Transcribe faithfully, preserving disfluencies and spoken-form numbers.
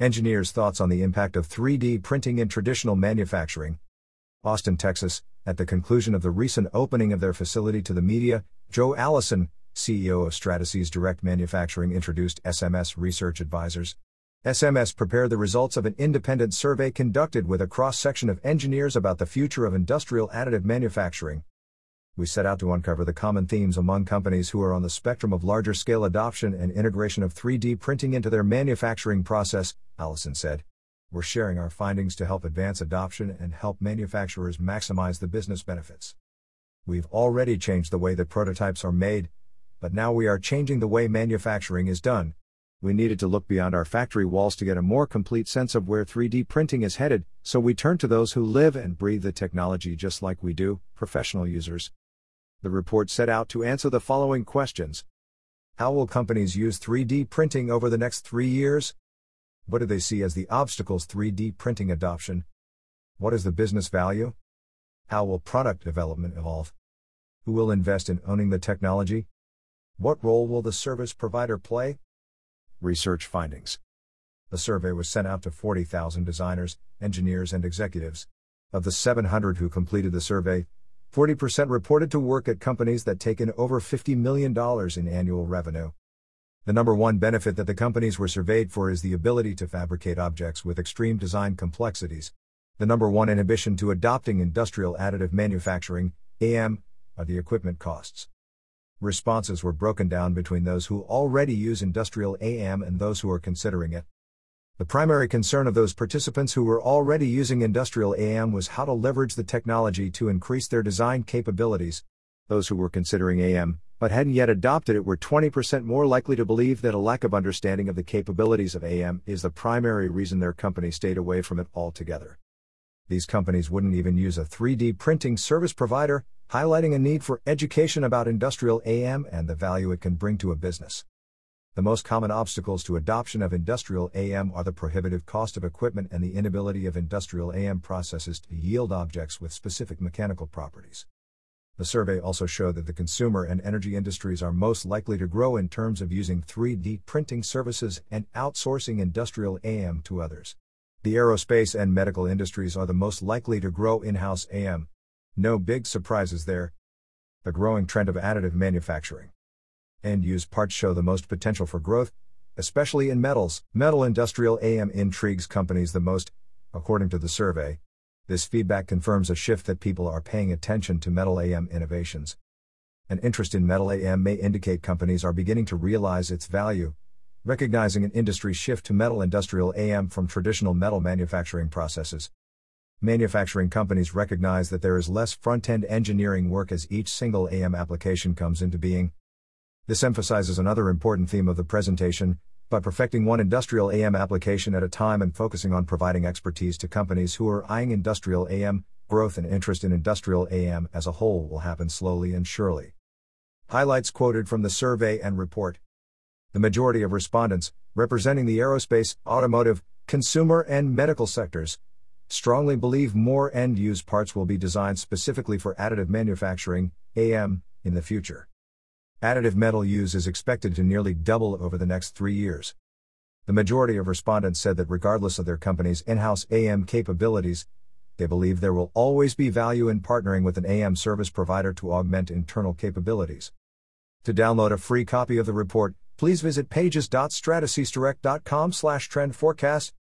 Engineers' thoughts on the impact of three D printing in traditional manufacturing. Austin, Texas. At the conclusion of the recent opening of their facility to the media, Joe Allison, C E O of Stratasys Direct Manufacturing, introduced S M S Research Advisors. S M S prepared the results of an independent survey conducted with a cross-section of engineers about the future of industrial additive manufacturing. We set out to uncover the common themes among companies who are on the spectrum of larger-scale adoption and integration of three D printing into their manufacturing process, Allison said. We're sharing our findings to help advance adoption and help manufacturers maximize the business benefits. We've already changed the way that prototypes are made, but now we are changing the way manufacturing is done. We needed to look beyond our factory walls to get a more complete sense of where three D printing is headed, so we turned to those who live and breathe the technology just like we do, professional users. The report set out to answer the following questions. How will companies use three D printing over the next three years? What do they see as the obstacles to three D printing adoption? What is the business value? How will product development evolve? Who will invest in owning the technology? What role will the service provider play? Research findings. The survey was sent out to forty thousand designers, engineers, and executives. Of the seven hundred who completed the survey, forty percent reported to work at companies that take in over fifty million dollars in annual revenue. The number one benefit that the companies were surveyed for is the ability to fabricate objects with extreme design complexities. The number one inhibition to adopting industrial additive manufacturing, A M, are the equipment costs. Responses were broken down between those who already use industrial A M and those who are considering it. The primary concern of those participants who were already using industrial A M was how to leverage the technology to increase their design capabilities. Those who were considering A M, but hadn't yet adopted it, were twenty percent more likely to believe that a lack of understanding of the capabilities of A M is the primary reason their company stayed away from it altogether. These companies wouldn't even use a three D printing service provider, highlighting a need for education about industrial A M and the value it can bring to a business. The most common obstacles to adoption of industrial A M are the prohibitive cost of equipment and the inability of industrial A M processes to yield objects with specific mechanical properties. The survey also showed that the consumer and energy industries are most likely to grow in terms of using three D printing services and outsourcing industrial A M to others. The aerospace and medical industries are the most likely to grow in-house A M. No big surprises there. The growing trend of additive manufacturing. End-use parts show the most potential for growth, especially in metals. Metal industrial A M intrigues companies the most, according to the survey. This feedback confirms a shift that people are paying attention to metal A M innovations. An interest in metal A M may indicate companies are beginning to realize its value, recognizing an industry shift to metal industrial A M from traditional metal manufacturing processes. Manufacturing companies recognize that there is less front-end engineering work as each single A M application comes into being. This emphasizes another important theme of the presentation: by perfecting one industrial A M application at a time and focusing on providing expertise to companies who are eyeing industrial A M, growth and interest in industrial A M as a whole will happen slowly and surely. Highlights quoted from the survey and report. The majority of respondents, representing the aerospace, automotive, consumer and medical sectors, strongly believe more end-use parts will be designed specifically for additive manufacturing, A M, in the future. Additive metal use is expected to nearly double over the next three years. The majority of respondents said that regardless of their company's in-house A M capabilities, they believe there will always be value in partnering with an A M service provider to augment internal capabilities. To download a free copy of the report, please visit pages dot stratasysdirect dot com slash trend forecast.